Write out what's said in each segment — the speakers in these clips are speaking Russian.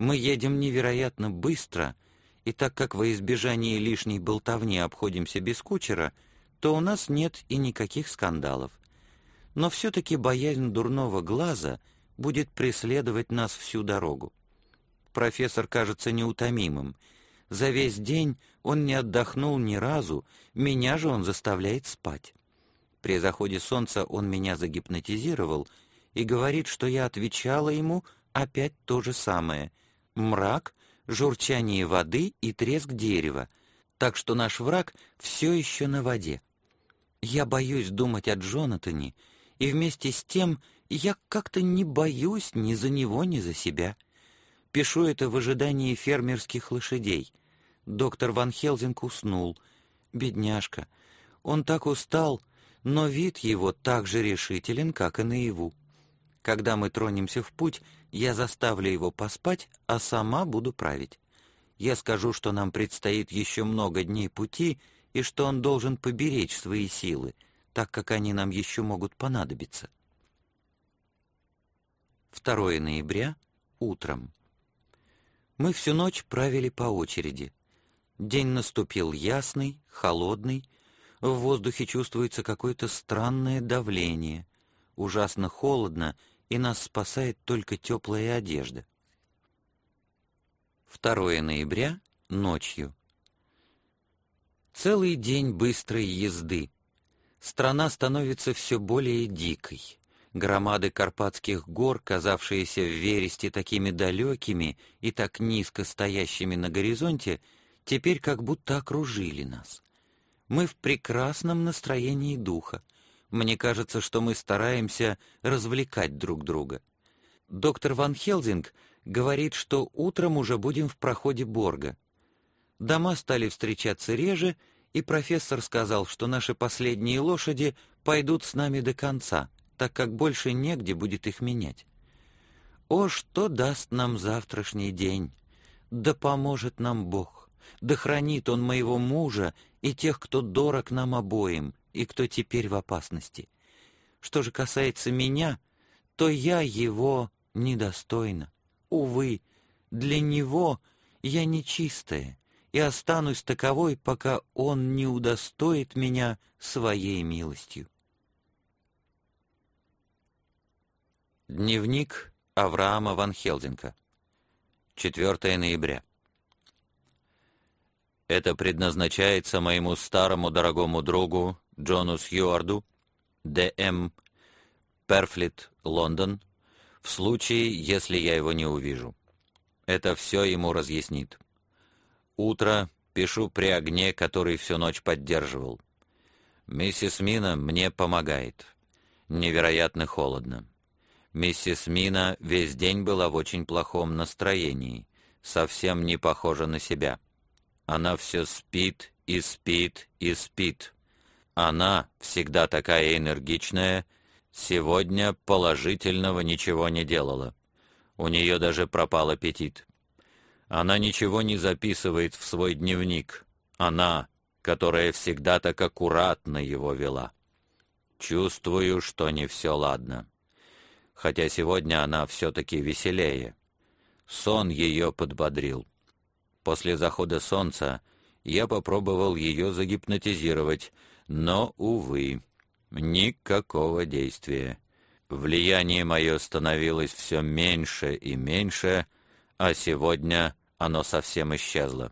Мы едем невероятно быстро, и так как во избежание лишней болтовни обходимся без кучера, то у нас нет и никаких скандалов. Но все-таки боязнь дурного глаза будет преследовать нас всю дорогу. Профессор кажется неутомимым. За весь день он не отдохнул ни разу, меня же он заставляет спать. При заходе солнца он меня загипнотизировал и говорит, что я отвечала ему опять то же самое: мрак, журчание воды и треск дерева, так что наш враг все еще на воде. Я боюсь думать о Джонатане, и вместе с тем я как-то не боюсь ни за него, ни за себя. Пишу это в ожидании фермерских лошадей. Доктор Ван Хелсинг уснул. Бедняжка. Он так устал, но вид его так же решителен, как и наяву. Когда мы тронемся в путь, я заставлю его поспать, а сама буду править. Я скажу, что нам предстоит еще много дней пути, и что он должен поберечь свои силы, так как они нам еще могут понадобиться. 2 ноября, утром. Мы всю ночь правили по очереди. День наступил ясный, холодный, в воздухе чувствуется какое-то странное давление, ужасно холодно, и нас спасает только теплая одежда. 2 ноября, ночью. Целый день быстрой езды. Страна становится все более дикой. Громады Карпатских гор, казавшиеся в Вересте такими далекими и так низко стоящими на горизонте, теперь как будто окружили нас. Мы в прекрасном настроении духа. Мне кажется, что мы стараемся развлекать друг друга. Доктор Ван Хелсинг говорит, что утром уже будем в проходе Борга. Дома стали встречаться реже, и профессор сказал, что наши последние лошади пойдут с нами до конца, так как больше негде будет их менять. О, что даст нам завтрашний день! Да поможет нам Бог! Да хранит Он моего мужа и тех, кто дорог нам обоим, и кто теперь в опасности. Что же касается меня, то я его недостойна. Увы, для него я нечистая, и останусь таковой, пока он не удостоит меня своей милостью. Дневник Авраама Ван Хелсинга. 4 ноября. Это предназначается моему старому дорогому другу Джону Сьюарду, Д.М., Перфлит, Лондон, в случае, если я его не увижу. Это все ему разъяснит. Утро пишу при огне, который всю ночь поддерживал. Миссис Мина мне помогает. Невероятно холодно. Миссис Мина весь день была в очень плохом настроении, совсем не похожа на себя. Она все спит и спит и спит. Она, всегда такая энергичная, сегодня положительного ничего не делала. У нее даже пропал аппетит. Она ничего не записывает в свой дневник. Она, которая всегда так аккуратно его вела. Чувствую, что не все ладно. Хотя сегодня она все-таки веселее. Сон ее подбодрил. После захода солнца я попробовал ее загипнотизировать, но, увы, никакого действия. Влияние мое становилось все меньше и меньше, а сегодня оно совсем исчезло.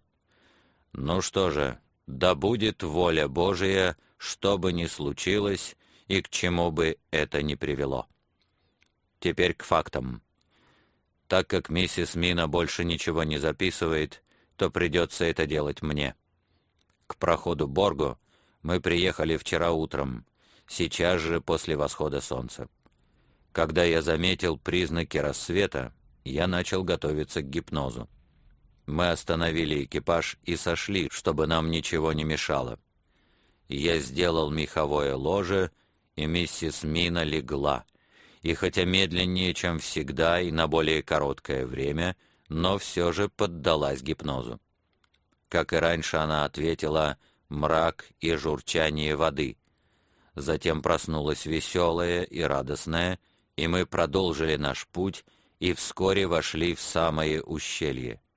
Ну что же, да будет воля Божия, что бы ни случилось и к чему бы это ни привело. Теперь к фактам. Так как миссис Мина больше ничего не записывает, то придется это делать мне. К проходу Боргу мы приехали вчера утром, сейчас же после восхода солнца. Когда я заметил признаки рассвета, я начал готовиться к гипнозу. Мы остановили экипаж и сошли, чтобы нам ничего не мешало. Я сделал меховое ложе, и миссис Мина легла, и хотя медленнее, чем всегда, и на более короткое время, но все же поддалась гипнозу. Как и раньше, она ответила «мрак и журчание воды». Затем проснулась веселая и радостная, и мы продолжили наш путь, и вскоре вошли в самое ущелье.